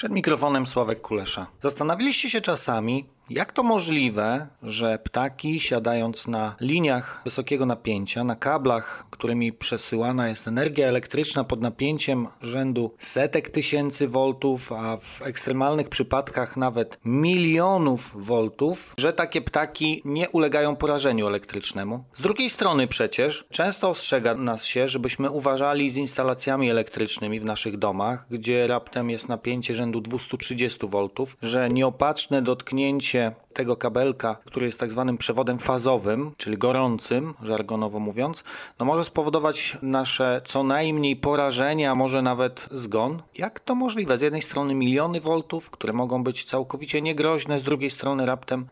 Przed mikrofonem Sławek Kulesza. Zastanawialiście się czasami, jak to możliwe, że ptaki siadając na liniach wysokiego napięcia, na kablach, którymi przesyłana jest energia elektryczna pod napięciem rzędu setek tysięcy voltów, a w ekstremalnych przypadkach nawet milionów voltów, że takie ptaki nie ulegają porażeniu elektrycznemu. Z drugiej strony przecież często ostrzega nas się, żebyśmy uważali z instalacjami elektrycznymi w naszych domach, gdzie raptem jest napięcie rzędu 230 voltów, że nieopatrzne dotknięcie tego kabelka, który jest tak zwanym przewodem fazowym, czyli gorącym, żargonowo mówiąc, może spowodować nasze co najmniej porażenie, a może nawet zgon. Jak to możliwe? Z jednej strony miliony voltów, które mogą być całkowicie niegroźne, z drugiej strony raptem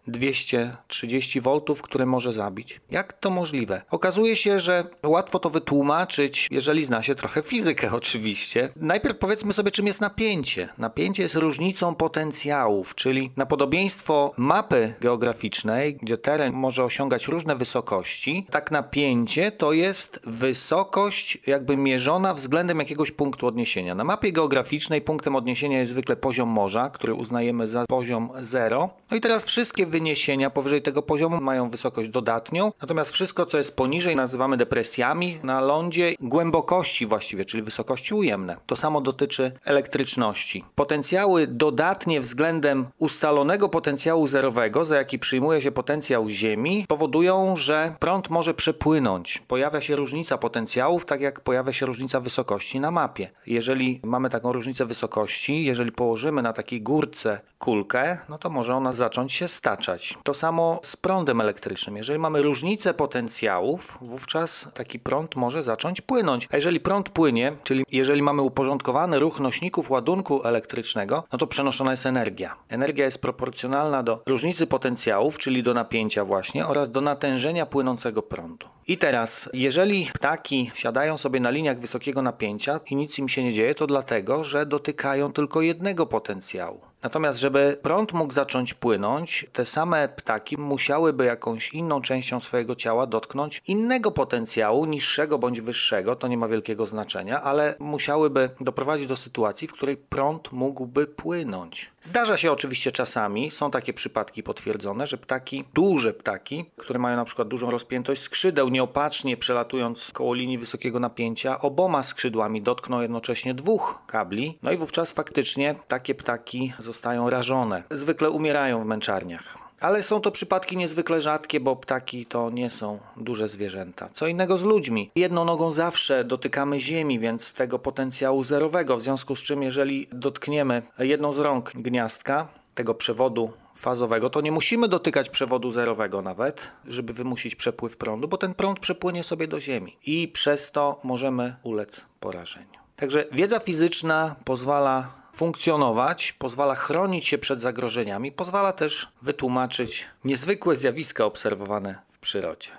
230 voltów, które może zabić. Jak to możliwe? Okazuje się, że łatwo to wytłumaczyć, jeżeli zna się trochę fizykę oczywiście. Najpierw powiedzmy sobie, czym jest napięcie. Napięcie jest różnicą potencjałów, czyli na podobieństwo mapy geograficznej, gdzie teren może osiągać różne wysokości, tak napięcie to jest wysokość jakby mierzona względem jakiegoś punktu odniesienia. Na mapie geograficznej punktem odniesienia jest zwykle poziom morza, który uznajemy za poziom 0. No i teraz wszystkie wyniesienia powyżej tego poziomu mają wysokość dodatnią, natomiast wszystko, co jest poniżej, nazywamy depresjami. Na lądzie głębokości właściwie, czyli wysokości ujemne. To samo dotyczy elektryczności. Potencjały dodatnie względem ustalonego potencjału zerowego, za jaki przyjmuje się potencjał Ziemi, powodują, że prąd może przepłynąć. Pojawia się różnica potencjałów, tak jak pojawia się różnica wysokości na mapie. Jeżeli mamy taką różnicę wysokości, jeżeli położymy na takiej górce kulkę, to może ona zacząć się staczać. To samo z prądem elektrycznym. Jeżeli mamy różnicę potencjałów, wówczas taki prąd może zacząć płynąć. A jeżeli prąd płynie, czyli jeżeli mamy uporządkowany ruch nośników ładunku elektrycznego, to przenoszona jest energia. Energia jest proporcjonalna do różnicy potencjałów, czyli do napięcia właśnie, oraz do natężenia płynącego prądu. I teraz, jeżeli ptaki siadają sobie na liniach wysokiego napięcia i nic im się nie dzieje, to dlatego, że dotykają tylko jednego potencjału. Natomiast, żeby prąd mógł zacząć płynąć, te same ptaki musiałyby jakąś inną częścią swojego ciała dotknąć innego potencjału, niższego bądź wyższego, to nie ma wielkiego znaczenia, ale musiałyby doprowadzić do sytuacji, w której prąd mógłby płynąć. Zdarza się oczywiście czasami, są takie przypadki potwierdzone, że ptaki, duże ptaki, które mają na przykład dużą rozpiętość skrzydeł, nieopatrznie przelatując koło linii wysokiego napięcia, oboma skrzydłami dotkną jednocześnie dwóch kabli, i wówczas faktycznie takie ptaki zostają rażone. Zwykle umierają w męczarniach. Ale są to przypadki niezwykle rzadkie, bo ptaki to nie są duże zwierzęta. Co innego z ludźmi. Jedną nogą zawsze dotykamy ziemi, więc tego potencjału zerowego, w związku z czym jeżeli dotkniemy jedną z rąk gniazdka, tego przewodu fazowego, to nie musimy dotykać przewodu zerowego nawet, żeby wymusić przepływ prądu, bo ten prąd przepłynie sobie do ziemi i przez to możemy ulec porażeniu. Także wiedza fizyczna pozwala funkcjonować, pozwala chronić się przed zagrożeniami, pozwala też wytłumaczyć niezwykłe zjawiska obserwowane w przyrodzie.